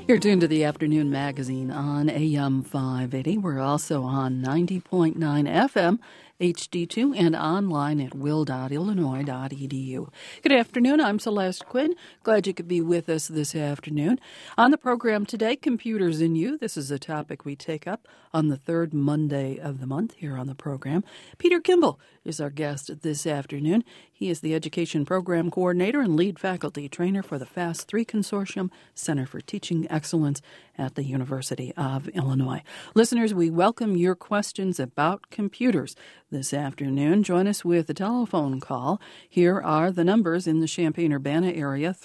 You're tuned to the Afternoon Magazine on AM 580. We're also on 90.9 FM, HD2, and online at will.illinois.edu. Good afternoon. I'm Celeste Quinn. Glad you could be with us this afternoon. On the program today, Computers and You. This is a topic we take up on the third Monday of the month here on the program. Peter Kimball is our guest this afternoon. He is the Education Program Coordinator and Lead Faculty Trainer for the FAST 3 Consortium Center for Teaching Excellence at the University of Illinois. Listeners, we welcome your questions about computers this afternoon. Join us with a telephone call. Here are the numbers in the Champaign-Urbana area,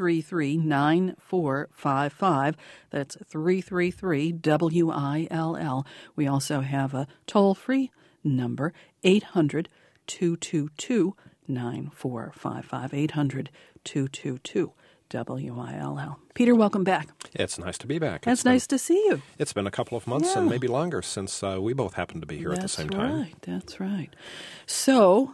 333-9455. That's 333-WILL. We also have a toll-free number, 800-222-9455, 800-222-WILL. Peter, welcome back. It's nice to be back. It's nice to see you. It's been a couple of months and maybe longer since we both happened to be here at the same time. That's right. So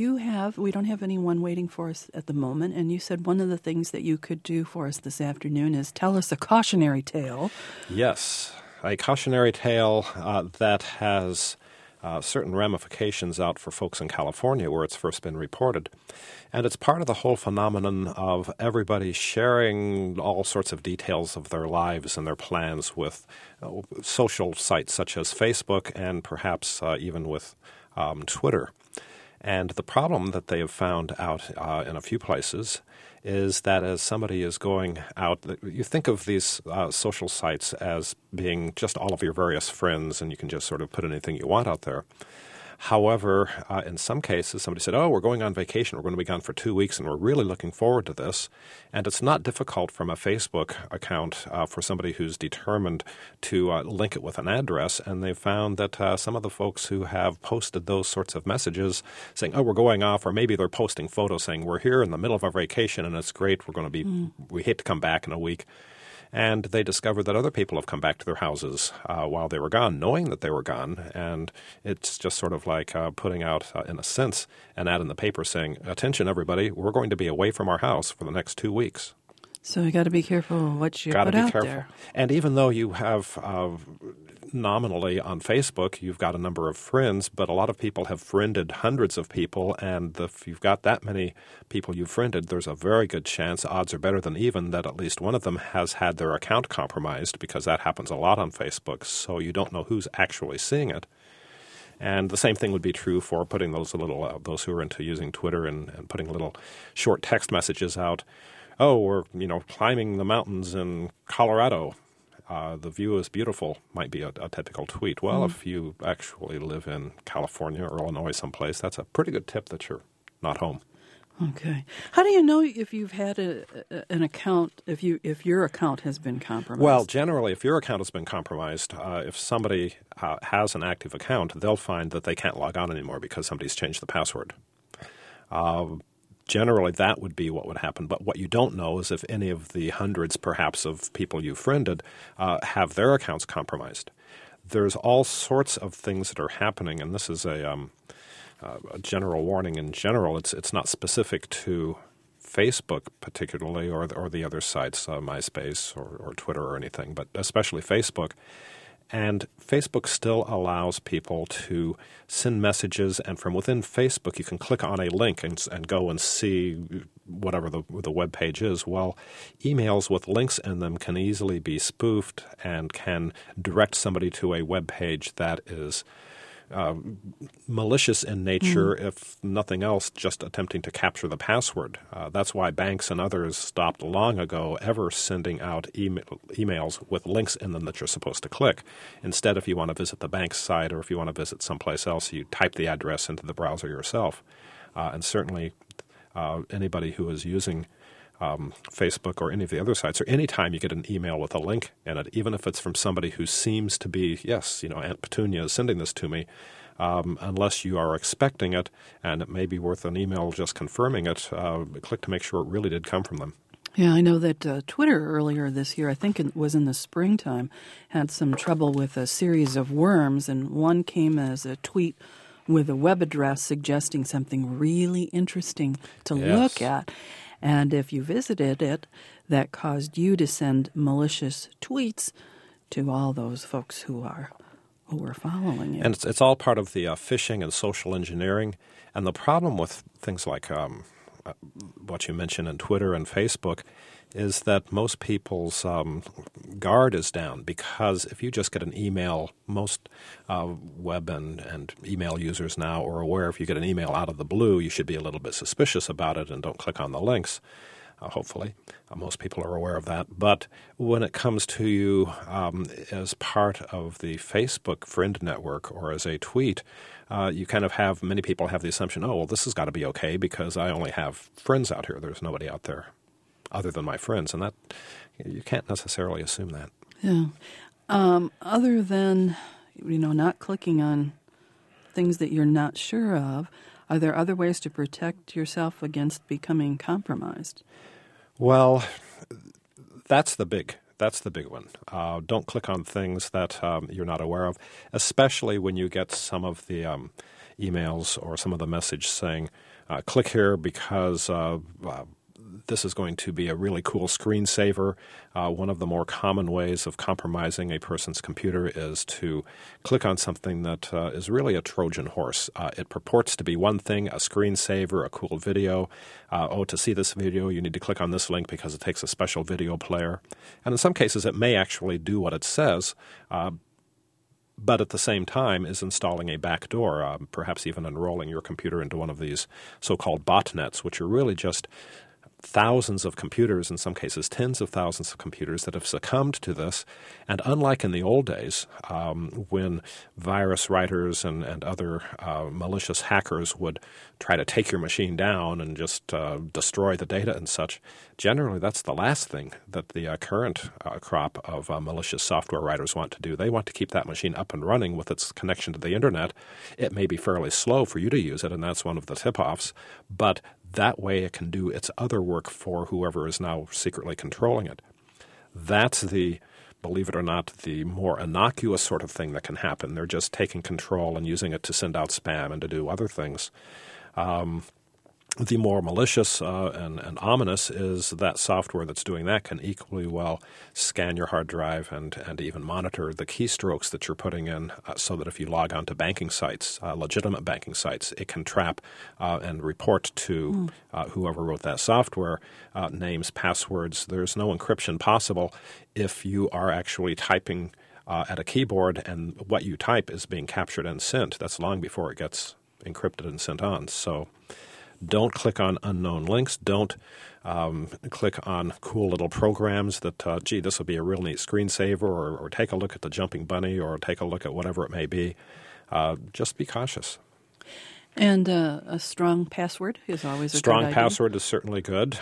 we don't have anyone waiting for us at the moment, and you said one of the things that you could do for us this afternoon is tell us a cautionary tale. Yes, a cautionary tale that has certain ramifications out for folks in California where it's first been reported. And it's part of the whole phenomenon of everybody sharing all sorts of details of their lives and their plans with social sites such as Facebook and perhaps even with Twitter. And the problem that they have found out in a few places is that as somebody is going out, you think of these social sites as being just all of your various friends, and you can just sort of put anything you want out there. However, in some cases, somebody said, we're going on vacation. We're going to be gone for 2 weeks, and we're really looking forward to this. And it's not difficult from a Facebook account for somebody who's determined to link it with an address. And they found that some of the folks who have posted those sorts of messages saying, we're going off, or maybe they're posting photos saying, we're here in the middle of our vacation, and it's great. We're going to be we hate to come back in a week. And they discovered that other people have come back to their houses while they were gone, knowing that they were gone. And it's just sort of like putting out, in a sense, an ad in the paper saying, attention, everybody, we're going to be away from our house for the next 2 weeks. So you got to be careful what you put out there. And even though you have nominally on Facebook, you've got a number of friends, but a lot of people have friended hundreds of people, and if you've got that many people you've friended, there's a very good chance, odds are better than even, that at least one of them has had their account compromised, because that happens a lot on Facebook, so you don't know who's actually seeing it. And the same thing would be true for putting those those who are into using Twitter and putting little short text messages out. We're climbing the mountains in Colorado. The view is beautiful, might be a typical tweet. Well, if you actually live in California or Illinois someplace, that's a pretty good tip that you're not home. Okay. How do you know if you've had an account, if your account has been compromised? Well, generally, if your account has been compromised, if somebody has an active account, they'll find that they can't log on anymore because somebody's changed the password. Generally, that would be what would happen. But what you don't know is if any of the hundreds, perhaps, of people you friended have their accounts compromised. There's all sorts of things that are happening, and this is a general warning in general. It's not specific to Facebook particularly or the other sites, MySpace or Twitter or anything, but especially Facebook. And Facebook still allows people to send messages, and from within Facebook you can click on a link and go and see whatever the web page is. Well, emails with links in them can easily be spoofed and can direct somebody to a web page that is malicious in nature, if nothing else, just attempting to capture the password. That's why banks and others stopped long ago ever sending out emails with links in them that you're supposed to click. Instead, if you want to visit the bank's site or if you want to visit someplace else, you type the address into the browser yourself. And certainly anybody who is using Facebook or any of the other sites, or any time you get an email with a link in it, even if it's from somebody who seems to be, Aunt Petunia is sending this to me, unless you are expecting it, and it may be worth an email just confirming it, click to make sure it really did come from them. Yeah, I know that Twitter earlier this year, I think it was in the springtime, had some trouble with a series of worms, and one came as a tweet with a web address suggesting something really interesting to look at. And if you visited it, that caused you to send malicious tweets to all those folks who were following you. And it's all part of the phishing and social engineering. And the problem with things like what you mentioned in Twitter and Facebook is that most people's guard is down, because if you just get an email, most web and email users now are aware if you get an email out of the blue, you should be a little bit suspicious about it and don't click on the links. Hopefully. Most people are aware of that. But when it comes to you as part of the Facebook friend network or as a tweet, you kind of have, many people have the assumption, oh, well, this has got to be okay because I only have friends out here. There's nobody out there other than my friends. And that, you can't necessarily assume that. Yeah. Other than, not clicking on things that you're not sure of, are there other ways to protect yourself against becoming compromised? Well, that's the big one. Don't click on things that you're not aware of, especially when you get some of the emails or some of the message saying, click here because this is going to be a really cool screensaver. One of the more common ways of compromising a person's computer is to click on something that is really a Trojan horse. It purports to be one thing, a screensaver, a cool video. To see this video, you need to click on this link because it takes a special video player. And in some cases, it may actually do what it says, but at the same time is installing a backdoor, perhaps even enrolling your computer into one of these so-called botnets, which are really just thousands of computers, in some cases tens of thousands of computers that have succumbed to this. And unlike in the old days, when virus writers and other malicious hackers would try to take your machine down and just destroy the data and such, generally that's the last thing that the current crop of malicious software writers want to do. They want to keep that machine up and running with its connection to the internet. It may be fairly slow for you to use it, and that's one of the tip-offs, but that way it can do its other work for whoever is now secretly controlling it. That's the, believe it or not, the more innocuous sort of thing that can happen. They're just taking control and using it to send out spam and to do other things. The more malicious and ominous is that software that's doing that can equally well scan your hard drive and even monitor the keystrokes that you're putting in so that if you log on to banking sites, legitimate banking sites, it can trap and report to whoever wrote that software names, passwords. There's no encryption possible if you are actually typing at a keyboard and what you type is being captured and sent. That's long before it gets encrypted and sent on. So don't click on unknown links. Don't click on cool little programs that, this would be a real neat screensaver, or take a look at the jumping bunny, or take a look at whatever it may be. Just be cautious. And a strong password is always a strong good idea. Password is certainly good.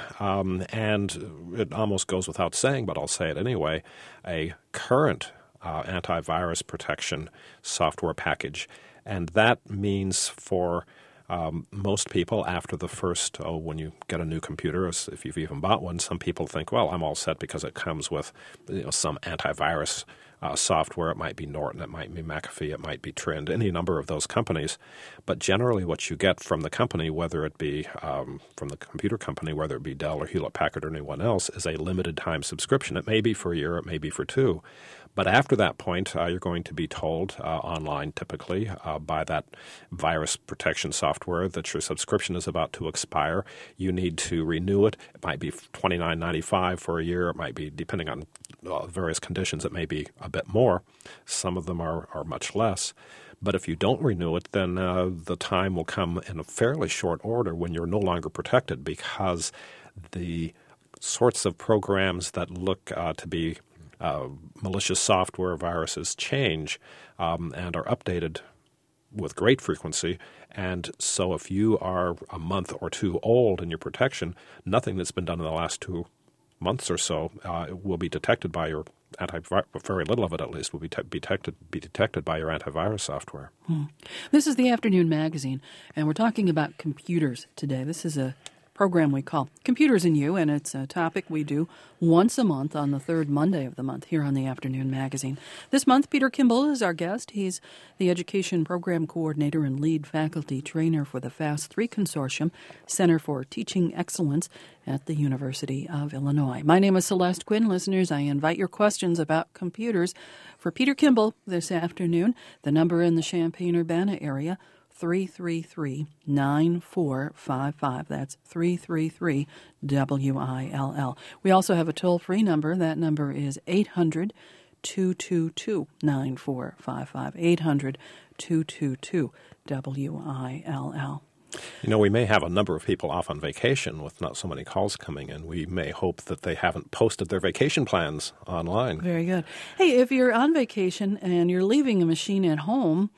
And it almost goes without saying, but I'll say it anyway, a current antivirus protection software package. And that means for most people, after the first, when you get a new computer, if you've even bought one, some people think, well, I'm all set because it comes with some antivirus software. It might be Norton, it might be McAfee, it might be Trend, any number of those companies. But generally what you get from the company, whether it be from the computer company, whether it be Dell or Hewlett-Packard or anyone else, is a limited time subscription. It may be for a year, it may be for 2. But after that point, you're going to be told online, typically, by that virus protection software that your subscription is about to expire. You need to renew it. It might be $29.95 for a year. It might be, depending on various conditions, it may be a bit more. Some of them are much less. But if you don't renew it, then the time will come in a fairly short order when you're no longer protected, because the sorts of programs that look to be malicious software viruses change and are updated with great frequency. And so if you are a month or 2 old in your protection, nothing that's been done in the last 2 months or so will be detected by your antivirus. Very little of it, at least, will be detected by your antivirus software. This is the Afternoon Magazine, and we're talking about computers today. This is a program we call Computers and You, and it's a topic we do once a month on the third Monday of the month here on the Afternoon Magazine. This month, Peter Kimball is our guest. He's the Education Program Coordinator and Lead Faculty Trainer for the FAST-3 Consortium, Center for Teaching Excellence at the University of Illinois. My name is Celeste Quinn. Listeners, I invite your questions about computers for Peter Kimball this afternoon. The number in the Champaign-Urbana area, 333-9455. That's 333-WILL. We also have a toll-free number. That number is 800-222-9455. 800-222-WILL. You know, we may have a number of people off on vacation with not so many calls coming in. We may hope that they haven't posted their vacation plans online. Very good. Hey, if you're on vacation and you're leaving a machine at home,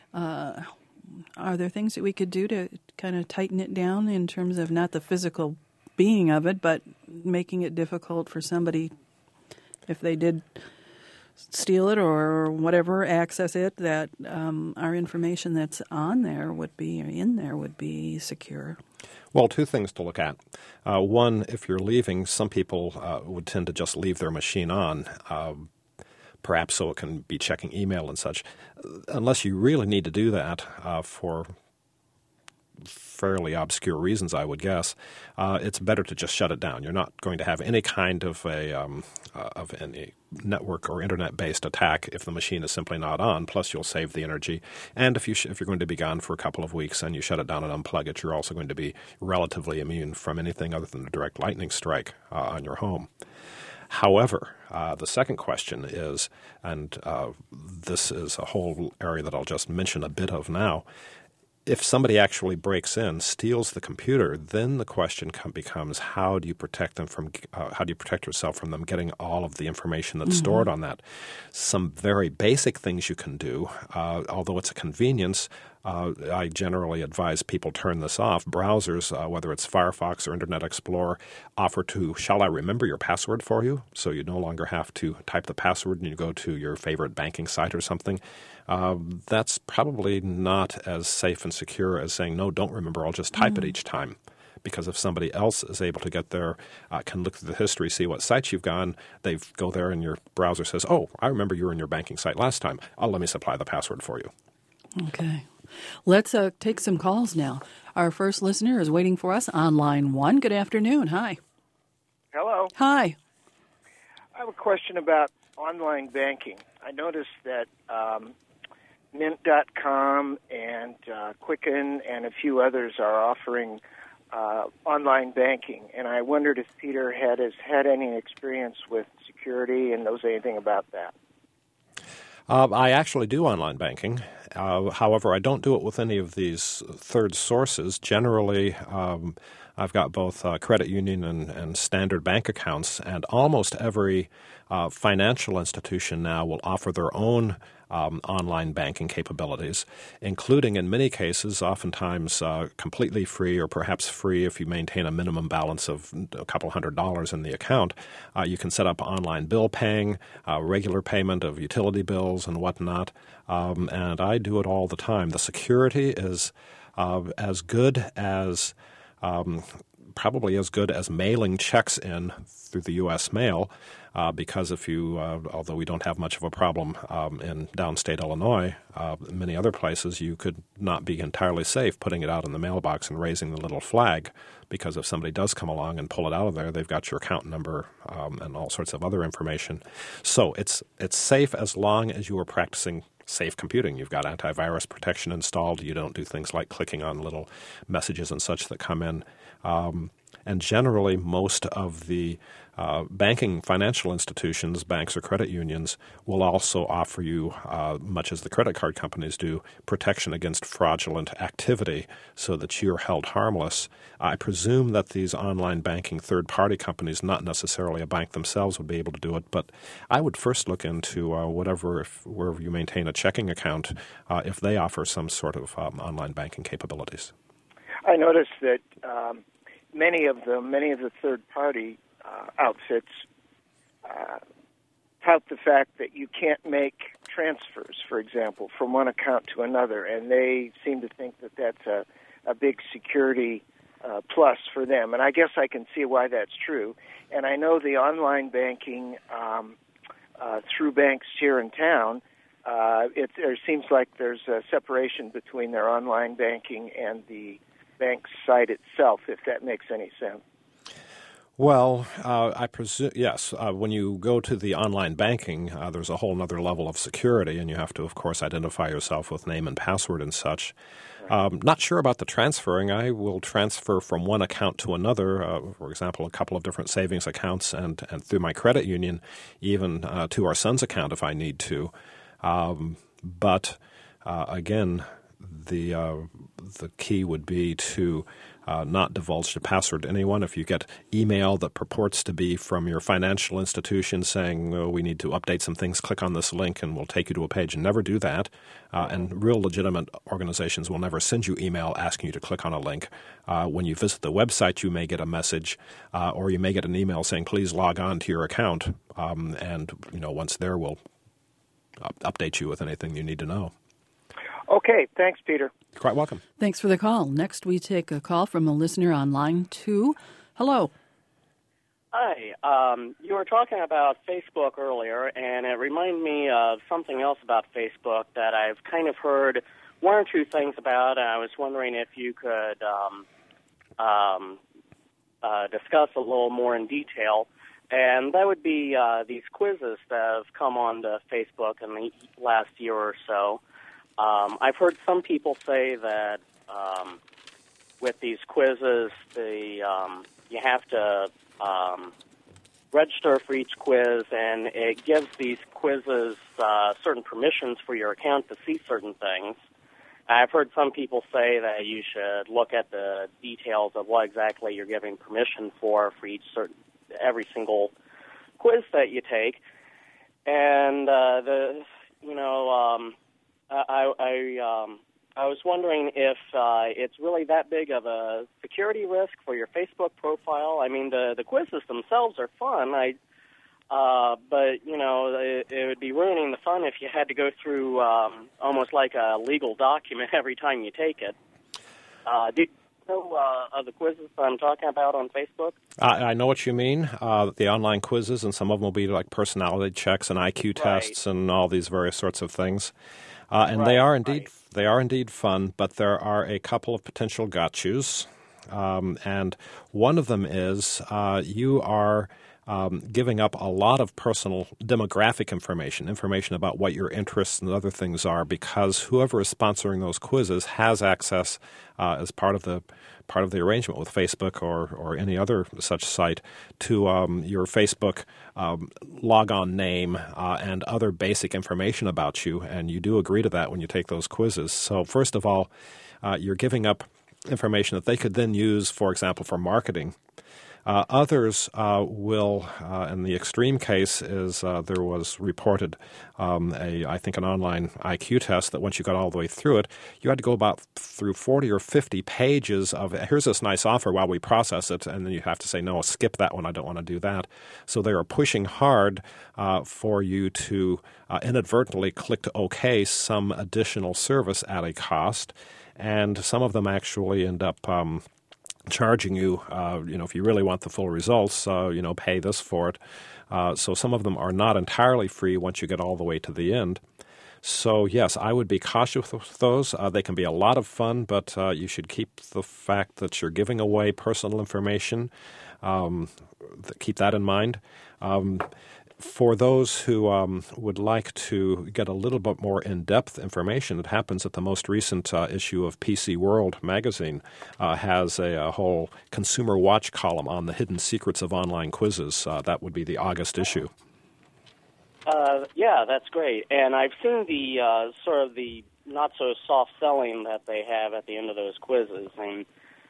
are there things that we could do to kind of tighten it down in terms of not the physical being of it, but making it difficult for somebody, if they did steal it or whatever, access it, that our information that's on there would be, or in there would be secure? Well, two things to look at. One, if you're leaving, some people would tend to just leave their machine on, perhaps so it can be checking email and such. Unless you really need to do that for fairly obscure reasons, I would guess, it's better to just shut it down. You're not going to have any kind of any network or internet-based attack if the machine is simply not on. Plus, you'll save the energy. And if you're going to be gone for a couple of weeks and you shut it down and unplug it, you're also going to be relatively immune from anything other than a direct lightning strike on your home. However, the second question is, and this is a whole area that I'll just mention a bit of now, if somebody actually breaks in, steals the computer, then the question becomes, how do you protect yourself from them getting all of the information that's stored on that? Some very basic things you can do, although it's a convenience. I generally advise people turn this off. Browsers, whether it's Firefox or Internet Explorer, offer to, shall I remember your password for you? So you no longer have to type the password and you go to your favorite banking site or something. That's probably not as safe and secure as saying, no, don't remember, I'll just type it each time. Because if somebody else is able to get there, can look through the history, see what sites you've gone, they go there and your browser says, oh, I remember you were in your banking site last time. Let me supply the password for you. Okay. Let's take some calls now. Our first listener is waiting for us on line 1. Good afternoon. Hi. Hello. Hi. I have a question about online banking. I noticed that Mint.com and Quicken and a few others are offering online banking, and I wondered if Peter has had any experience with security and knows anything about that. I actually do online banking. However, I don't do it with any of these third sources. Generally, I've got both credit union and standard bank accounts, and almost every financial institution now will offer their own online banking capabilities, including in many cases, oftentimes completely free or perhaps free if you maintain a minimum balance of a couple $100 in the account. You can set up online bill paying, regular payment of utility bills and whatnot, and I do it all the time. The security is as good as probably as good as mailing checks in through the U.S. mail, because if you, although we don't have much of a problem in downstate Illinois, many other places you could not be entirely safe putting it out in the mailbox and raising the little flag, because if somebody does come along and pull it out of there, they've got your account number and all sorts of other information. So it's safe as long as you are practicing safe computing. You've got antivirus protection installed. You don't do things like clicking on little messages and such that come in. And generally, most of the banking financial institutions, banks or credit unions, will also offer you, much as the credit card companies do, protection against fraudulent activity so that you're held harmless. I presume that these online banking third-party companies, not necessarily a bank themselves, would be able to do it, but I would first look into wherever you maintain a checking account, if they offer some sort of online banking capabilities. I noticed that many of the third-party outfits tout the fact that you can't make transfers, for example, from one account to another, and they seem to think that that's a big security plus for them. And I guess I can see why that's true. And I know the online banking through banks here in town, it seems like there's a separation between their online banking and the bank's site itself, if that makes any sense. Well, I presume, yes. When you go to the online banking, there's a whole other level of security, and you have to, of course, identify yourself with name and password and such. Not sure about the transferring. I will transfer from one account to another, for example, a couple of different savings accounts and through my credit union, even to our son's account if I need to. But again, the key would be to not divulge the password to anyone. If you get email that purports to be from your financial institution saying, oh, we need to update some things, click on this link and we'll take you to a page, and never do that. And real legitimate organizations will never send you email asking you to click on a link. When you visit the website, you may get a message or you may get an email saying, please log on to your account. And once there, we'll update you with anything you need to know. Okay, thanks, Peter. You're quite welcome. Thanks for the call. Next, we take a call from a listener on line 2. Hello. Hi. You were talking about Facebook earlier, and it reminded me of something else about Facebook that I've kind of heard one or two things about, and I was wondering if you could discuss a little more in detail. And that would be these quizzes that have come on to Facebook in the last year or so. I've heard some people say that with these quizzes, you have to register for each quiz, and it gives these quizzes certain permissions for your account to see certain things. I've heard some people say that you should look at the details of what exactly you're giving permission for every single quiz that you take, and I was wondering if it's really that big of a security risk for your Facebook profile. I mean, the quizzes themselves are fun, but it would be ruining the fun if you had to go through almost like a legal document every time you take it. Do you know of the quizzes I'm talking about on Facebook? I know what you mean. The online quizzes, and some of them will be like personality checks and IQ tests and all these various sorts of things. And they are indeed fun, but there are a couple of potential gotchas. And one of them is you are giving up a lot of personal demographic information about what your interests and other things are, because whoever is sponsoring those quizzes has access as part of the arrangement with Facebook or any other such site to your Facebook logon name and other basic information about you, and you do agree to that when you take those quizzes. So first of all, you're giving up information that they could then use, for example, for marketing. Others will, in the extreme case, is there was reported I think an online IQ test that once you got all the way through it, you had to go through 40 or 50 pages of, here's this nice offer while we process it, and then you have to say, no, skip that one, I don't want to do that. So they are pushing hard for you to inadvertently click to OK some additional service at a cost, and some of them actually end up charging you, if you really want the full results, pay this for it. So some of them are not entirely free once you get all the way to the end. So, yes, I would be cautious with those. They can be a lot of fun, but you should keep the fact that you're giving away personal information. Keep that in mind. For those who would like to get a little bit more in-depth information, it happens that the most recent issue of PC World magazine has a whole Consumer Watch column on the hidden secrets of online quizzes. That would be the August issue. Yeah, that's great. And I've seen the sort of the not-so-soft selling that they have at the end of those quizzes. And,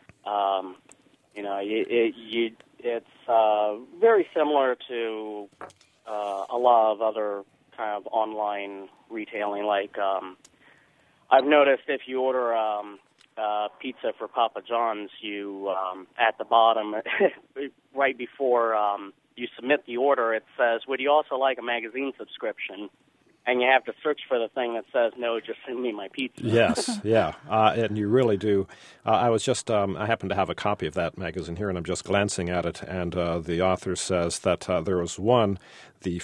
it's very similar to a lot of other kind of online retailing. Like I've noticed if you order pizza for Papa John's, you at the bottom, right before you submit the order, it says, would you also like a magazine subscription? and you have to search for the thing that says, no, just send me my pizza. Yes, yeah, and you really do. I was just, I happen to have a copy of that magazine here, and I'm just glancing at it, and the author says that there was one, the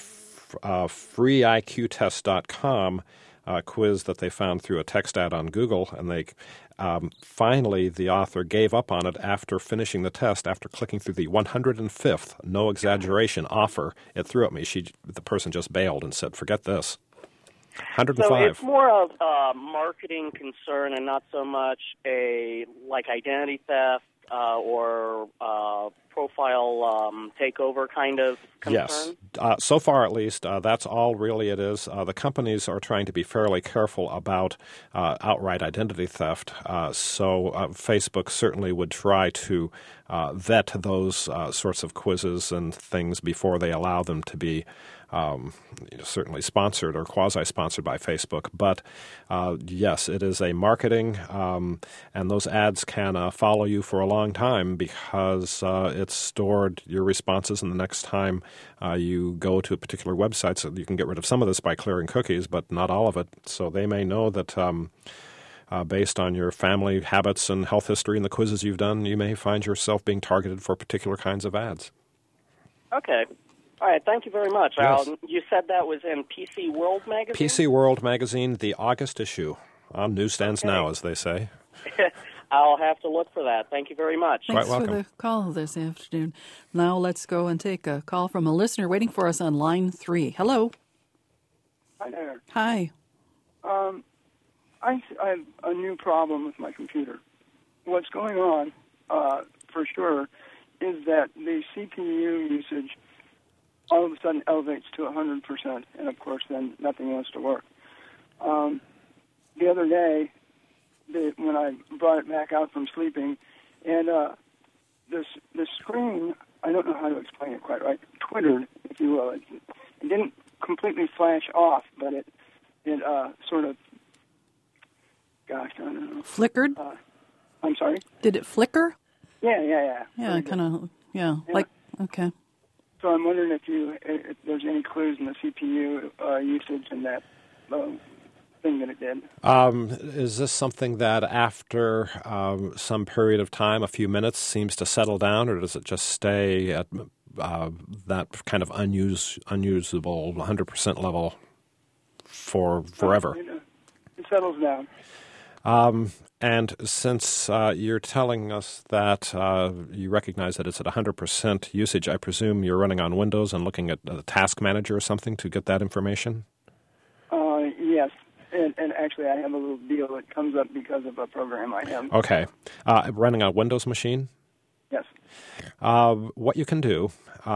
freeiqtest.com quiz that they found through a text ad on Google, and they finally, the author gave up on it after finishing the test, after clicking through the 105th, no exaggeration, offer it threw at me. The person just bailed and said, forget this. 105. So it's more of a marketing concern and not so much like identity theft or profile takeover kind of concern? Yes. So far, at least, that's all really it is. The companies are trying to be fairly careful about outright identity theft. So Facebook certainly would try to vet those sorts of quizzes and things before they allow them to be certainly sponsored or quasi-sponsored by Facebook. But yes, it is a marketing, and those ads can follow you for a long time because it's stored your responses, and the next time you go to a particular website, so you can get rid of some of this by clearing cookies, but not all of it. So they may know that based on your family habits and health history and the quizzes you've done, you may find yourself being targeted for particular kinds of ads. Okay. All right, thank you very much. Yes. You said that was in PC World magazine? PC World magazine, the August issue, on newsstands now, as they say. I'll have to look for that. Thank you very much. Thanks Quite for welcome. the call this afternoon. Now let's go and take a call from a listener waiting for us on line 3. Hello. Hi there. Hi. I have a new problem with my computer. What's going on, for sure, is that the CPU usage all of a sudden elevates to 100%, and of course then nothing wants to work. The other day, when I brought it back out from sleeping, and the screen, I don't know how to explain it quite right, twittered, if you will. It didn't completely flash off, but it sort of, gosh, I don't know. Flickered? I'm sorry? Did it flicker? Yeah. Yeah, kind of, yeah, like, okay. So I'm wondering if there's any clues in the CPU usage in that thing that it did. Is this something that after some period of time, a few minutes, seems to settle down, or does it just stay at that kind of unusable 100% level for forever? It settles down. And since you're telling us that you recognize that it's at 100% usage, I presume you're running on Windows and looking at the Task Manager or something to get that information? Yes. And actually, I have a little deal that comes up because of a program I have. Okay. Running on a Windows machine? Yes. What you can do,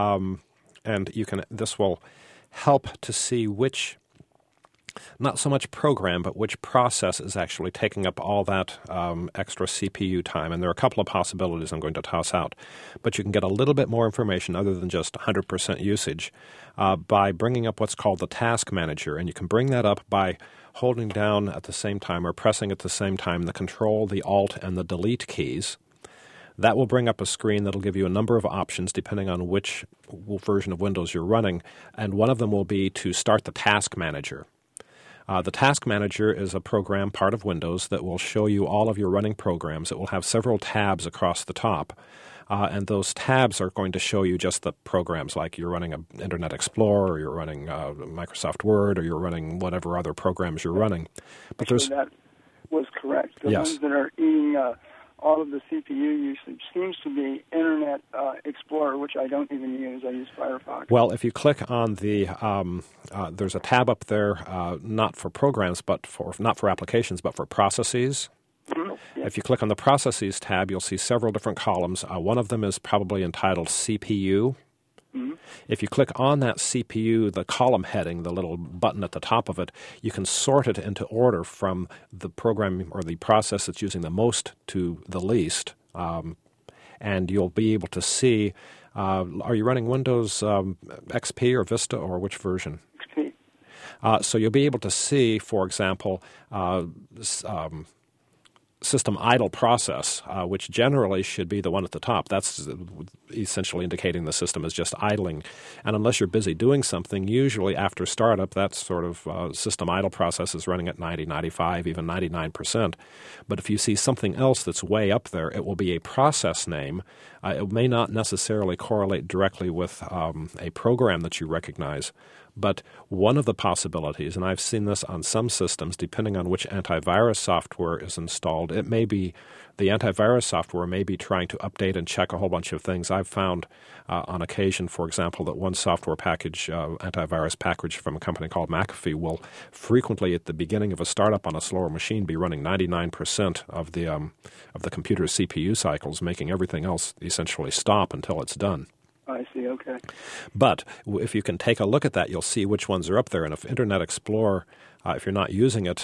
and this will help to see which, not so much program, but which process is actually taking up all that extra CPU time. And there are a couple of possibilities I'm going to toss out. But you can get a little bit more information other than just 100% usage by bringing up what's called the Task Manager. And you can bring that up by holding down at the same time or pressing at the same time the Control, the Alt, and the Delete keys. That will bring up a screen that will give you a number of options depending on which version of Windows you're running. And one of them will be to start the Task Manager. The Task Manager is a program, part of Windows, that will show you all of your running programs. It will have several tabs across the top. And those tabs are going to show you just the programs, like you're running an Internet Explorer, or you're running Microsoft Word, or you're running whatever other programs you're running. But that was correct. The Yes. ones that are eating all of the CPU usage seems to be Internet Explorer, which I don't even use. I use Firefox. Well, if you click on the, there's a tab up there, not for programs, but not for applications, but for processes. Mm-hmm. Yes. If you click on the Processes tab, you'll see several different columns. One of them is probably entitled CPU. Mm-hmm. If you click on that CPU, the column heading, the little button at the top of it, you can sort it into order from the program or the process that's using the most to the least. And you'll be able to see, are you running Windows XP or Vista, or which version? XP. So you'll be able to see, for example, system idle process, which generally should be the one at the top. That's essentially indicating the system is just idling. And unless you're busy doing something, usually after startup, that sort of system idle process is running at 90, 95, even 99%. But if you see something else that's way up there, it will be a process name. It may not necessarily correlate directly with a program that you recognize. But one of the possibilities, and I've seen this on some systems, depending on which antivirus software is installed, it may be the antivirus software may be trying to update and check a whole bunch of things. I've found on occasion, for example, that one software package, antivirus package from a company called McAfee, will frequently at the beginning of a startup on a slower machine be running 99% of the computer's CPU cycles, making everything else essentially stop until it's done. I see, okay. But if you can take a look at that, you'll see which ones are up there. And if Internet Explorer, if you're not using it,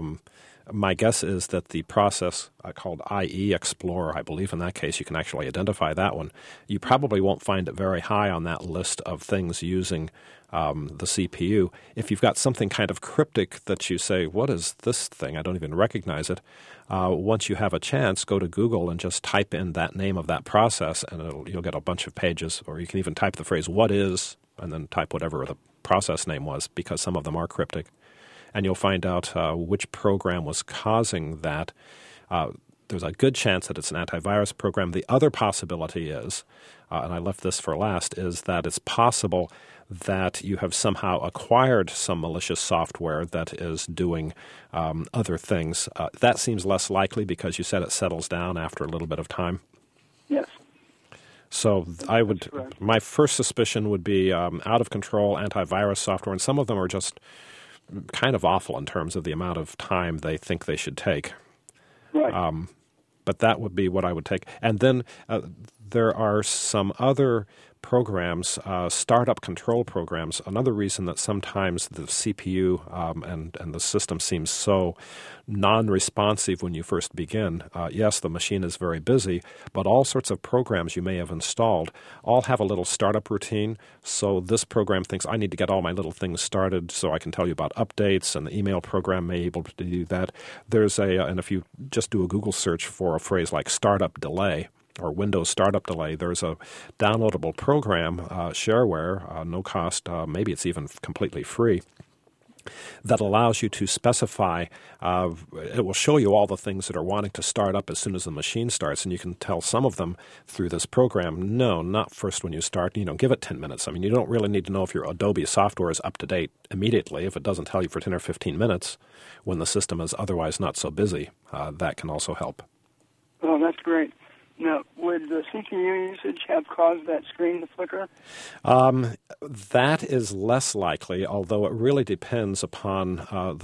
my guess is that the process called IE Explorer, I believe in that case you can actually identify that one. You probably won't find it very high on that list of things using the CPU. If you've got something kind of cryptic that you say, what is this thing? I don't even recognize it. Once you have a chance, go to Google and just type in that name of that process, and you'll get a bunch of pages. Or you can even type the phrase, what is, and then type whatever the process name was, because some of them are cryptic. And you'll find out which program was causing that. There's a good chance that it's an antivirus program. The other possibility is, and I left this for last, is that it's possible that you have somehow acquired some malicious software that is doing other things. That seems less likely because you said it settles down after a little bit of time. Yes. So my first suspicion would be out of control antivirus software, and some of them are just kind of awful in terms of the amount of time they think they should take. Right. But that would be what I would take. And then there are some other programs, startup control programs. Another reason that sometimes the CPU and the system seems so non-responsive when you first begin. Yes, the machine is very busy, but all sorts of programs you may have installed all have a little startup routine. So this program thinks, I need to get all my little things started so I can tell you about updates, and the email program may be able to do that. There's and if you just do a Google search for a phrase like startup delay, or Windows startup delay, there's a downloadable program, shareware, no cost, maybe it's even completely free, that allows you to specify, it will show you all the things that are wanting to start up as soon as the machine starts, and you can tell some of them through this program, no, not first when you start, give it 10 minutes. I mean, you don't really need to know if your Adobe software is up to date immediately. If it doesn't tell you for 10 or 15 minutes when the system is otherwise not so busy, that can also help. Oh, that's great. Now, would the CPU usage have caused that screen to flicker? That is less likely, although it really depends upon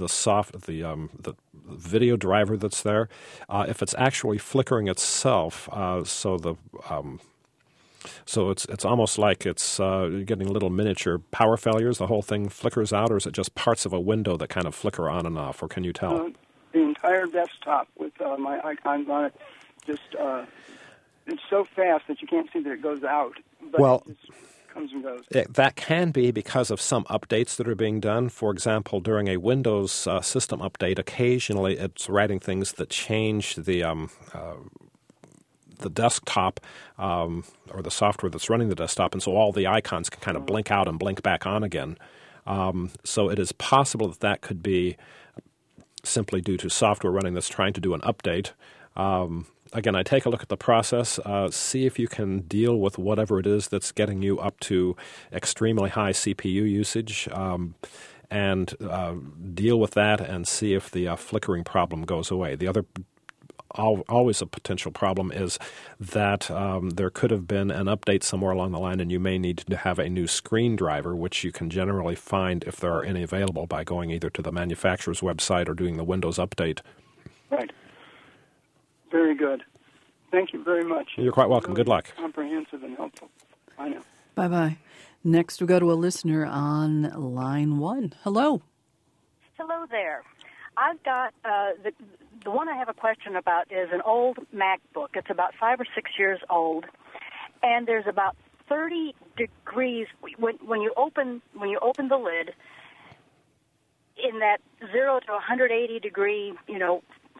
the video driver that's there. If it's actually flickering itself, so it's almost like it's getting little miniature power failures. The whole thing flickers out, or is it just parts of a window that kind of flicker on and off, or can you tell? The entire desktop with my icons on it just... it's so fast that you can't see that it goes out, but it just comes and goes. That can be because of some updates that are being done. For example, during a Windows system update, occasionally it's writing things that change the desktop or the software that's running the desktop, and so all the icons can kind of blink out and blink back on again. So it is possible that could be simply due to software running that's trying to do an update. Again, I take a look at the process, see if you can deal with whatever it is that's getting you up to extremely high CPU usage, and deal with that and see if the flickering problem goes away. The other always a potential problem is that there could have been an update somewhere along the line, and you may need to have a new screen driver, which you can generally find if there are any available by going either to the manufacturer's website or doing the Windows update. Right. Very good. Thank you very much. You're quite welcome. Really good luck. Comprehensive and helpful. I know. Bye-bye. Next, we go to a listener on line 1. Hello. Hello there. I've got the one I have a question about is an old MacBook. It's about 5 or 6 years old, and there's about 30 degrees when you open the lid. In that 0 to 180 degree,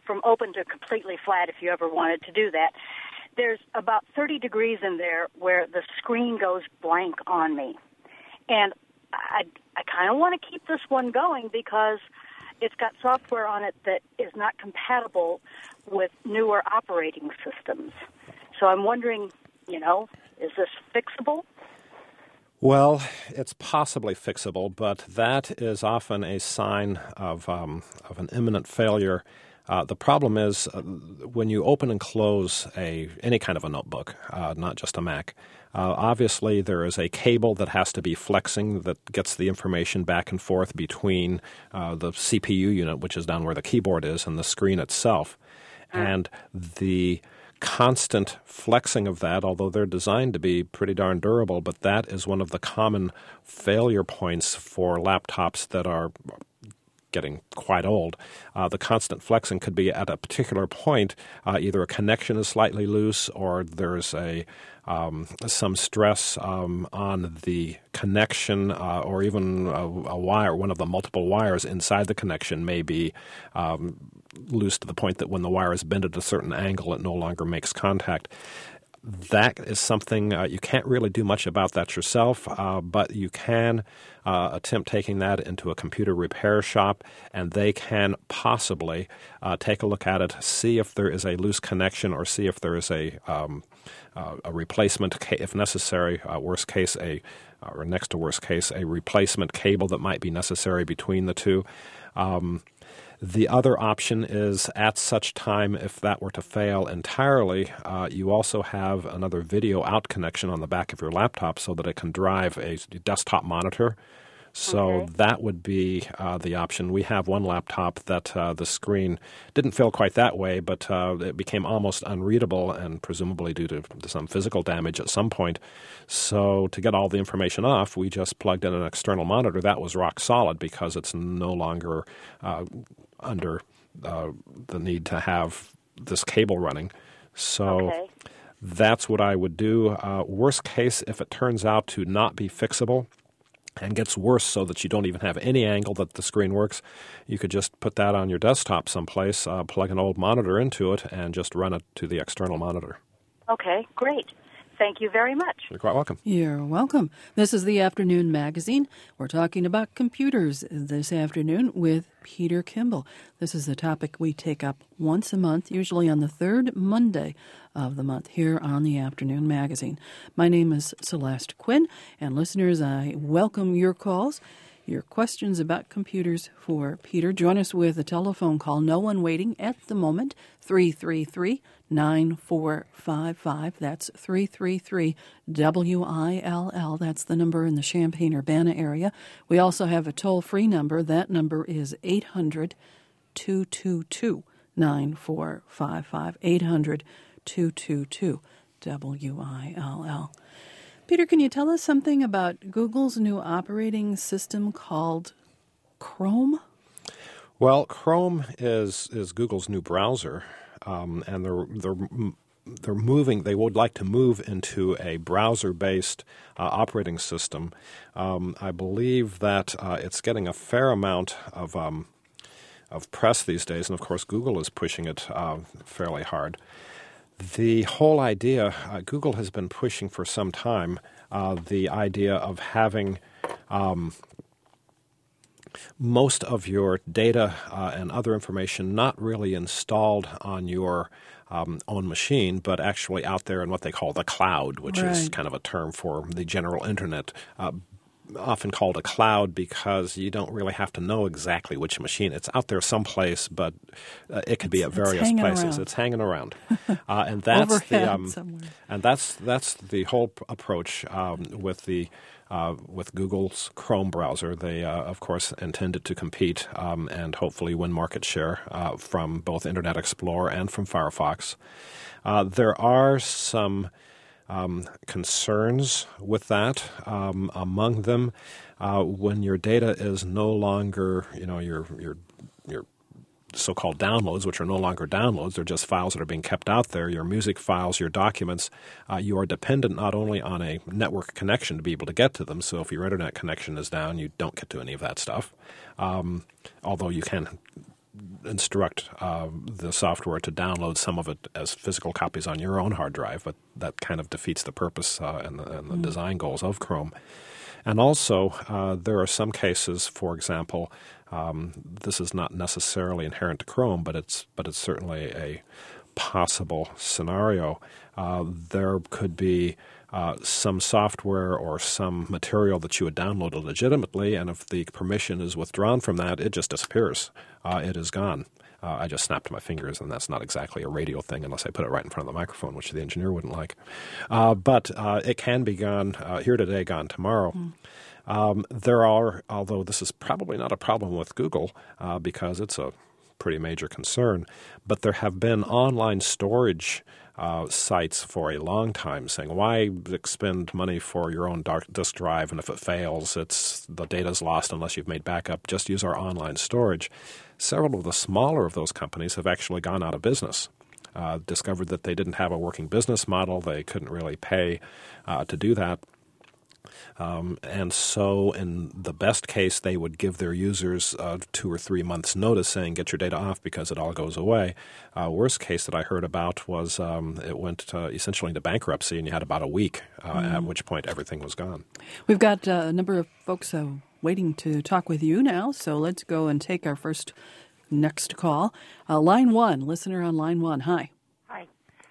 from open to completely flat if you ever wanted to do that. There's about 30 degrees in there where the screen goes blank on me. And I kind of want to keep this one going because it's got software on it that is not compatible with newer operating systems. So I'm wondering, is this fixable? Well, it's possibly fixable, but that is often a sign of an imminent failure. The problem is when you open and close any kind of a notebook, not just a Mac, obviously there is a cable that has to be flexing that gets the information back and forth between the CPU unit, which is down where the keyboard is, and the screen itself. And the constant flexing of that, although they're designed to be pretty darn durable, but that is one of the common failure points for laptops that are getting quite old. The constant flexing could be at a particular point, either a connection is slightly loose or there's some stress on the connection or even a wire, one of the multiple wires inside the connection may be loose to the point that when the wire is bent at a certain angle, it no longer makes contact. That is something you can't really do much about that yourself, but you can attempt taking that into a computer repair shop, and they can possibly take a look at it, see if there is a loose connection, or see if there is a replacement, if necessary, worst case, or next to worst case, a replacement cable that might be necessary between the two. The other option is at such time, if that were to fail entirely, you also have another video out connection on the back of your laptop so that it can drive a desktop monitor. So that would be the option. We have one laptop that the screen didn't feel quite that way, but it became almost unreadable, and presumably due to some physical damage at some point. So to get all the information off, we just plugged in an external monitor. That was rock solid because it's no longer under the need to have this cable running. So that's what I would do. Worst case, if it turns out to not be fixable and gets worse so that you don't even have any angle that the screen works, you could just put that on your desktop someplace, plug an old monitor into it, and just run it to the external monitor. Okay, great. Thank you very much. You're quite welcome. You're welcome. This is the Afternoon Magazine. We're talking about computers this afternoon with Peter Kimball. This is the topic we take up once a month, usually on the third Monday of the month here on the Afternoon Magazine. My name is Celeste Quinn, and listeners, I welcome your calls, your questions about computers for Peter. Join us with a telephone call. No one waiting at the moment, 333-9455. That's 333-WILL. That's the number in the Champaign-Urbana area. We also have a toll-free number. That number is 800-222-9455. 800-222-WILL. Peter, can you tell us something about Google's new operating system called Chrome? Well, Chrome is Google's new browser, and they're moving. They would like to move into a browser-based operating system. I believe that it's getting a fair amount of press these days, and of course, Google is pushing it fairly hard. The whole idea, Google has been pushing for some time, the idea of having most of your data and other information not really installed on your own machine, but actually out there in what they call the cloud, which is kind of a term for the general internet, often called a cloud because you don't really have to know exactly which machine. It's out there someplace, but it could be at various places. It's hanging around. And that's that's the whole approach with Google's Chrome browser. They, of course, intended to compete and hopefully win market share from both Internet Explorer and from Firefox. There are some concerns with that. Among them, when your data is no longer, your so-called downloads, which are no longer downloads, they're just files that are being kept out there, your music files, your documents, you are dependent not only on a network connection to be able to get to them. So if your internet connection is down, you don't get to any of that stuff. Although you can instruct the software to download some of it as physical copies on your own hard drive, but that kind of defeats the purpose and the design goals of Chrome. And also, there are some cases, for example, this is not necessarily inherent to Chrome, but it's certainly a possible scenario. There could be some software or some material that you had downloaded legitimately, and if the permission is withdrawn from that, it just disappears. It is gone. I just snapped my fingers, and that's not exactly a radio thing unless I put it right in front of the microphone, which the engineer wouldn't like. But it can be gone here today, gone tomorrow. There are, although this is probably not a problem with Google because it's a pretty major concern, but there have been online storage sites for a long time saying, why expend money for your own disk drive, and if it fails, the data's lost unless you've made backup. Just use our online storage. Several of the smaller of those companies have actually gone out of business, discovered that they didn't have a working business model. They couldn't really pay to do that. And so in the best case, they would give their users 2 or 3 months' notice saying, get your data off because it all goes away. Worst case that I heard about was it went essentially into bankruptcy, and you had about a week, at which point everything was gone. We've got a number of folks waiting to talk with you now, so let's go and take our next call. Line 1, listener on line 1. Hi. Hi.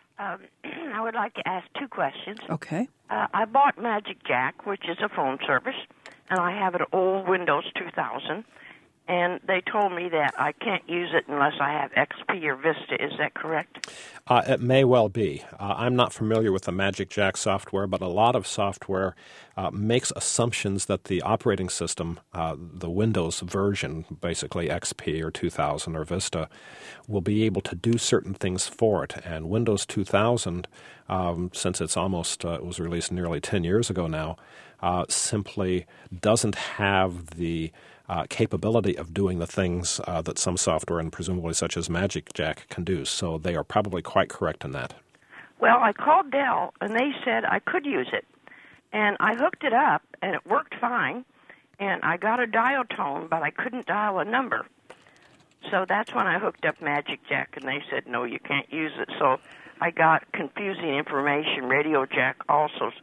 I would like to ask 2 questions. Okay. I bought Magic Jack, which is a phone service, and I have an old Windows 2000, and they told me that I can't use it unless I have XP or Vista. Is that correct? It may well be. I'm not familiar with the Magic Jack software, but a lot of software makes assumptions that the operating system, the Windows version, basically XP or 2000 or Vista, will be able to do certain things for it. And Windows 2000, since it was released nearly 10 years ago now, simply doesn't have the capability of doing the things that some software, and presumably such as Magic Jack, can do. So they are probably quite correct in that. Well, I called Dell, and they said I could use it. And I hooked it up, and it worked fine. And I got a dial tone, but I couldn't dial a number. So that's when I hooked up Magic Jack, and they said, no, you can't use it. So I got confusing information. Radio Shack also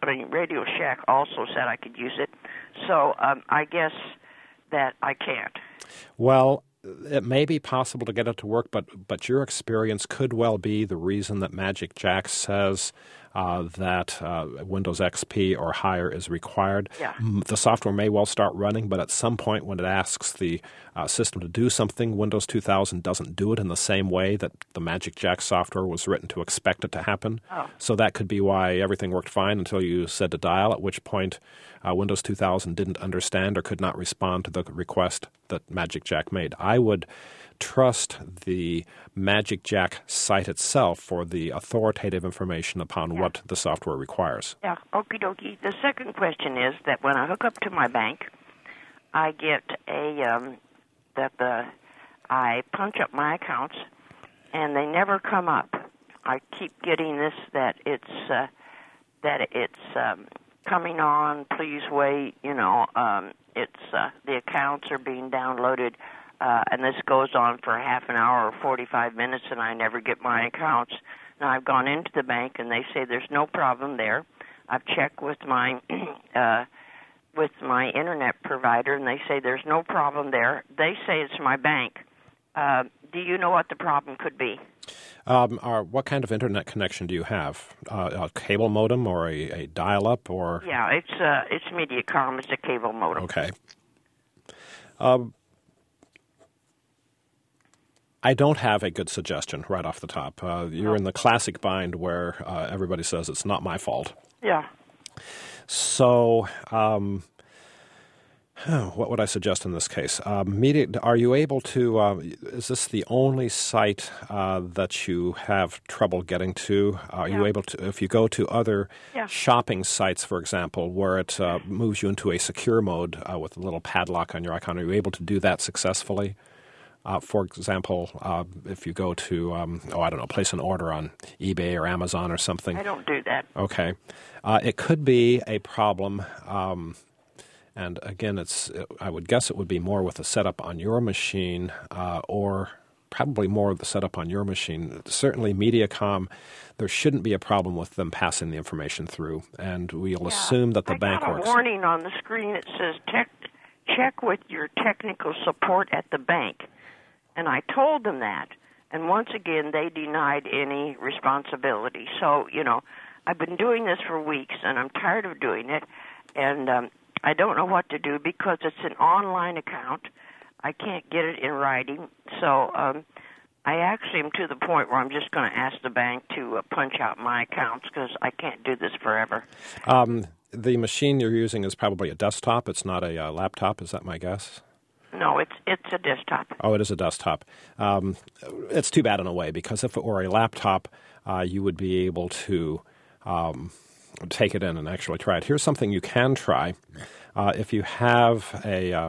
said I could use it. So I guess that I can't. Well, it may be possible to get it to work, but your experience could well be the reason that Magic Jack says that Windows XP or higher is required. Yeah. The software may well start running, but at some point when it asks the system to do something, Windows 2000 doesn't do it in the same way that the Magic Jack software was written to expect it to happen. Oh. So that could be why everything worked fine until you said to dial, at which point Windows 2000 didn't understand or could not respond to the request that Magic Jack made. I would trust the Magic Jack site itself for the authoritative information upon what the software requires. Yeah, okie dokie. The second question is that when I hook up to my bank, I get I punch up my accounts, and they never come up. I keep getting this that it's coming on. Please wait. It's the accounts are being downloaded. And this goes on for half an hour or 45 minutes, and I never get my accounts. Now, I've gone into the bank, and they say there's no problem there. I've checked with my internet provider, and they say there's no problem there. They say it's my bank. Do you know what the problem could be? What kind of internet connection do you have? A cable modem or a dial-up? Or Yeah, it's Mediacom. It's a cable modem. Okay. I don't have a good suggestion right off the top. You're in the classic bind where everybody says it's not my fault. Yeah. So what would I suggest in this case? Are you able to is this the only site that you have trouble getting to? Are you able to, if you go to other shopping sites, for example, where it moves you into a secure mode with a little padlock on your icon, are you able to do that successfully? For example, if you go to, place an order on eBay or Amazon or something. I don't do that. Okay. It could be a problem, and again, I would guess it would be more with the setup on your machine or probably more of the setup on your machine. Certainly MediaCom, there shouldn't be a problem with them passing the information through, and we'll assume that the bank works. I got a warning on the screen. It says, check with your technical support at the bank. And I told them that. And once again, they denied any responsibility. So, I've been doing this for weeks, and I'm tired of doing it. And I don't know what to do because it's an online account. I can't get it in writing. So I actually am to the point where I'm just going to ask the bank to punch out my accounts because I can't do this forever. The machine you're using is probably a desktop. It's not a laptop. Is that my guess? No, it's a desktop. Oh, it is a desktop. It's too bad in a way, because if it were a laptop, you would be able to take it in and actually try it. Here's something you can try. If you have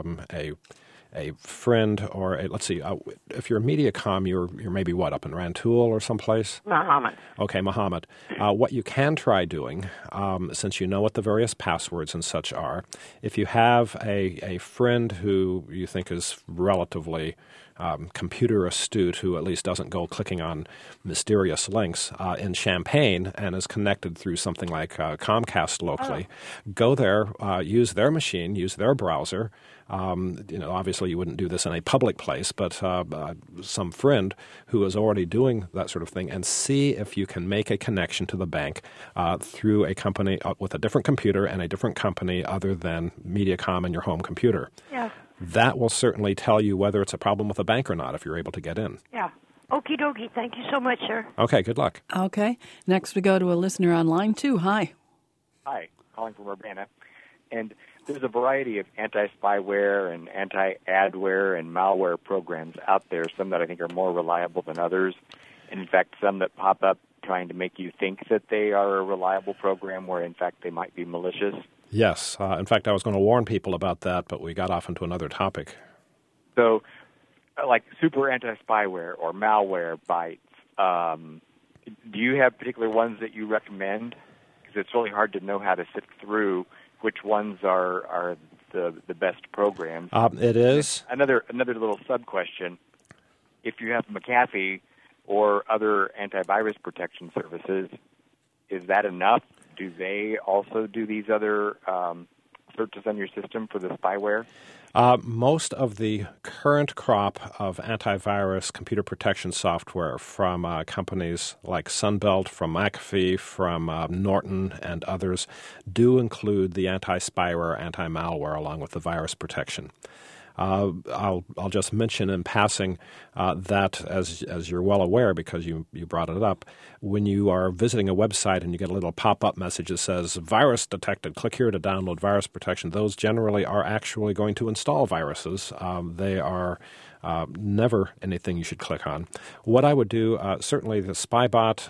a friend or if you're a MediaCom, you're maybe up in Rantoul or someplace? Mohammed. Okay, Mohammed. What you can try doing, since you know what the various passwords and such are, if you have a friend who you think is relatively computer astute, who at least doesn't go clicking on mysterious links in Champaign and is connected through something like Comcast locally, go there, use their machine, use their browser. Obviously you wouldn't do this in a public place, but some friend who is already doing that sort of thing, and see if you can make a connection to the bank through a company with a different computer and a different company other than MediaCom and your home computer. Yeah. That will certainly tell you whether it's a problem with a bank or not if you're able to get in. Yeah. Okie dokie. Thank you so much, sir. Okay, good luck. Okay. Next we go to a listener on line 2. Hi. Hi, calling from Urbana. And there's a variety of anti-spyware and anti-adware and malware programs out there, some that I think are more reliable than others. And in fact, some that pop up trying to make you think that they are a reliable program where, in fact, they might be malicious. Yes. In fact, I was going to warn people about that, but we got off into another topic. So, like super anti-spyware or malware bites, do you have particular ones that you recommend? Because it's really hard to know how to sift through which ones are the best programs. It is. Another little sub-question. If you have McAfee or other antivirus protection services, is that enough? Do they also do these other searches on your system for the spyware? Most of the current crop of antivirus computer protection software from companies like Sunbelt, from McAfee, from Norton, and others do include the anti-spyware, anti-malware, along with the virus protection. I'll just mention in passing that, as you're well aware because you brought it up, when you are visiting a website and you get a little pop-up message that says virus detected, click here to download virus protection, those generally are actually going to install viruses. They are never anything you should click on. What I would do, certainly the Spybot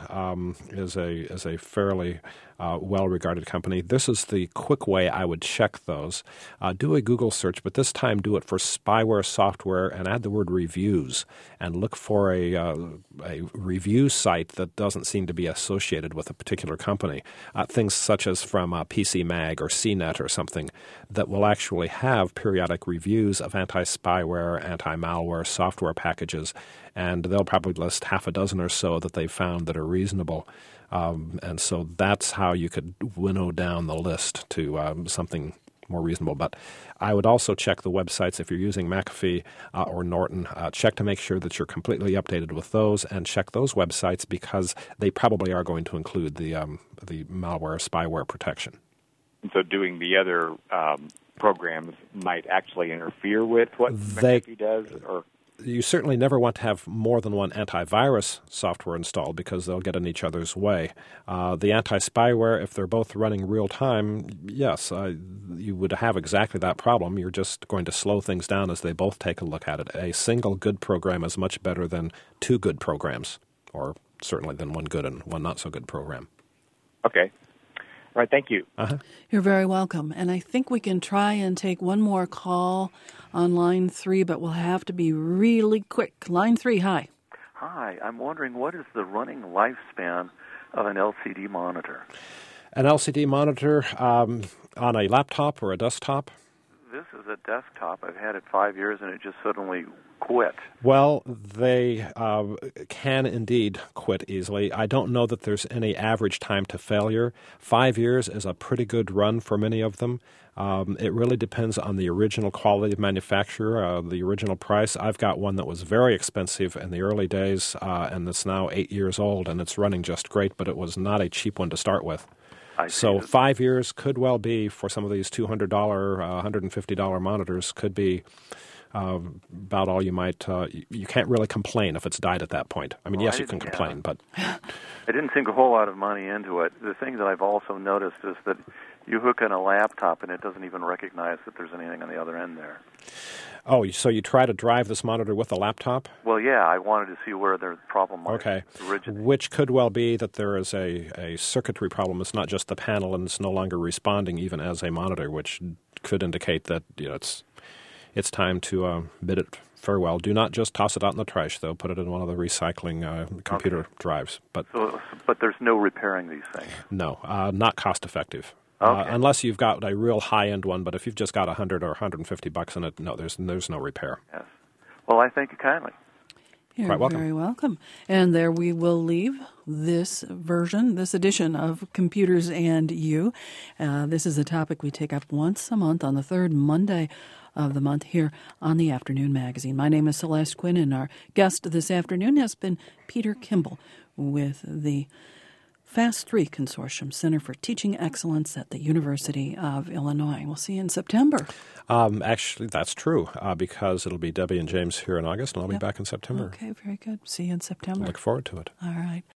is a fairly well-regarded company. This is the quick way I would check those. Do a Google search, but this time do it for spyware software and add the word reviews and look for a review site that doesn't seem to be associated with a particular company. Things such as from PC Mag or CNET or something that will actually have periodic reviews of anti-spyware, anti-malware software packages, and they'll probably list half a dozen or so that they've found that are reasonable. And so that's how you could winnow down the list to something more reasonable. But I would also check the websites if you're using McAfee or Norton. Check to make sure that you're completely updated with those, and check those websites because they probably are going to include the malware, spyware protection. And so doing the other programs might actually interfere with what McAfee does? Or you certainly never want to have more than one antivirus software installed because they'll get in each other's way. The anti-spyware, if they're both running real time, yes, you would have exactly that problem. You're just going to slow things down as they both take a look at it. A single good program is much better than two good programs, or certainly than one good and one not so good program. Okay. All right, thank you. You're very welcome. And I think we can try and take one more call on line 3, but we'll have to be really quick. Line 3, hi. Hi, I'm wondering what is the running lifespan of an LCD monitor? An LCD monitor on a laptop or a desktop? This is a desktop. I've had it 5 years, and it just suddenly quit? Well, they can indeed quit easily. I don't know that there's any average time to failure. 5 years is a pretty good run for many of them. It really depends on the original quality of manufacturer, the original price. I've got one that was very expensive in the early days, and it's now 8 years old, and it's running just great, but it was not a cheap one to start with. So 5 years could well be, for some of these $200, $150 monitors, could be about all you might. You can't really complain if it's died at that point. I mean, yes, you can complain, but I didn't sink a whole lot of money into it. The thing that I've also noticed is that you hook in a laptop and it doesn't even recognize that there's anything on the other end there. Oh, so you try to drive this monitor with a laptop? Well, yeah, I wanted to see where the problem might originate. Which could well be that there is a circuitry problem. It's not just the panel, and it's no longer responding even as a monitor, which could indicate that it's time to bid it farewell. Do not just toss it out in the trash, though. Put it in one of the recycling computer drives. But there's no repairing these things? No, not cost effective. Okay. Unless you've got a real high-end one, but if you've just got $100 or $150 in it, no, there's no repair. Yes. Well, I thank you kindly. You're quite welcome. Very welcome. And there we will leave this edition of Computers and You. This is a topic we take up once a month on the third Monday of the month here on the Afternoon Magazine. My name is Celeste Quinn, and our guest this afternoon has been Peter Kimball with the FAST 3 Consortium, Center for Teaching Excellence at the University of Illinois. We'll see you in September. Actually, that's true, because it'll be Debbie and James here in August, and I'll be back in September. Okay, very good. See you in September. Look forward to it. All right.